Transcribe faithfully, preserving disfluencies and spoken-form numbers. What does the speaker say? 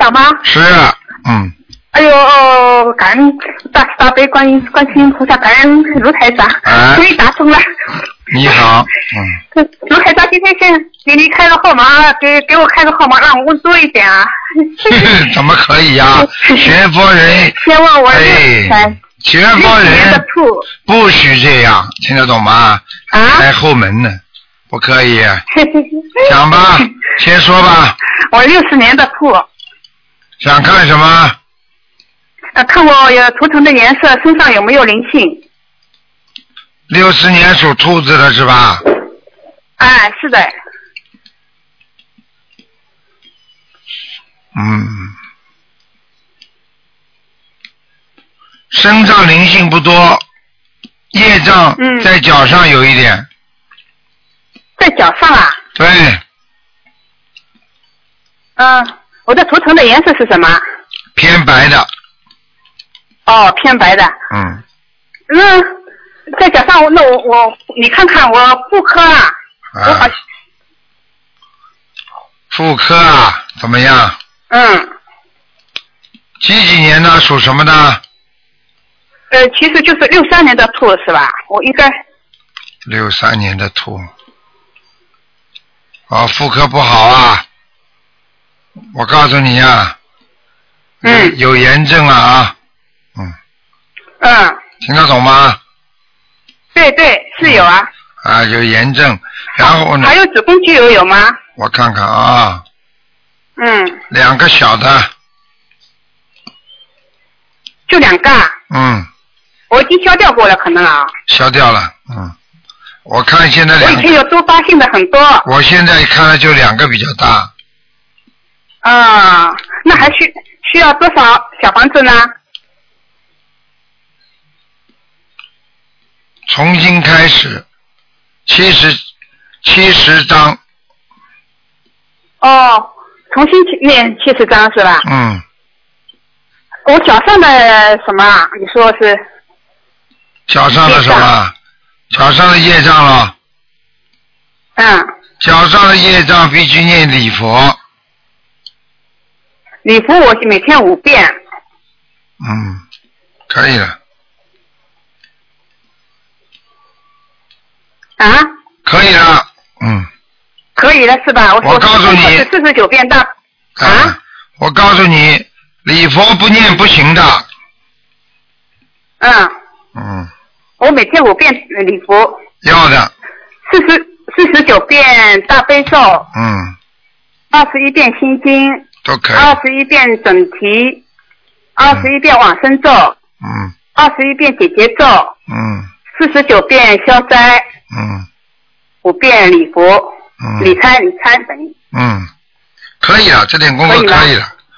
长吗？ 是，嗯。 哎呦，感恩大慈大悲观音观世音菩萨，感恩卢台长， 哎、 终于打通了。 你好， 嗯。卢台长今天先给你开个号码，给给我开个号码，让我问多一点啊。 怎么可以呀、啊？学佛人。 先问我哎。学佛人不许这样，听得懂吗？ 啊。 开后门呢，不可以。讲吧，先说吧。 我六十年的兔。 想看什么？ 呃，看我有图腾的颜色，身上有没有灵性？ 六十年属兔子的是吧？ 哎，是的。 嗯。身上灵性不多，业障在脚上有一点。嗯、 在脚上啊？ 对。 嗯，我的图腾的颜色是什么？ 偏白的。 哦，偏白的。 嗯。 嗯，在脚上，那我我你看看我妇科啊， 啊我好。 妇科啊，怎么样？ 嗯。 几几年的？属什么的？ 呃，其实就是六三年的兔是吧？我应该。 六三年的兔。哦，妇科不好啊！我告诉你啊。 嗯。 有炎症了啊。嗯。 嗯。 听得懂吗？ 对对，是有啊。 嗯、啊，有炎症，然后呢？ 还有子宫肌瘤有吗？ 我看看啊。 嗯。 两个小的。 就两个。 嗯。 我已经消掉过了，可能啊。 消掉了，嗯。我看现在两个。 我以前有多发性的很多。 我现在看了就两个比较大。 啊，那还需需要多少小房子呢？ 重新开始，七十七十张。 哦，重新念七十张是吧？ 嗯。 我脚上的什么啊？你说是？ 脚上的什么？脚上的业障了。 嗯。 脚上的业障必须念礼佛。 礼佛我每天五遍。 嗯，可以了。 啊？ 可以了，嗯。 可以了是吧？我我告诉你。 是四十九遍大。 啊？啊我告诉你，礼佛不念不行的。 嗯。 嗯。 我每天五遍礼佛。 要的。 四十四十九遍大悲咒。 嗯。 二十一遍心经。 都可以。 二十一遍准提。二十一遍往生咒。 嗯。 二十一遍解结咒。 嗯。 四十九遍消灾。 嗯。 五遍礼佛。 嗯。 理财理财等于。 嗯。可以了，这点功课可以了。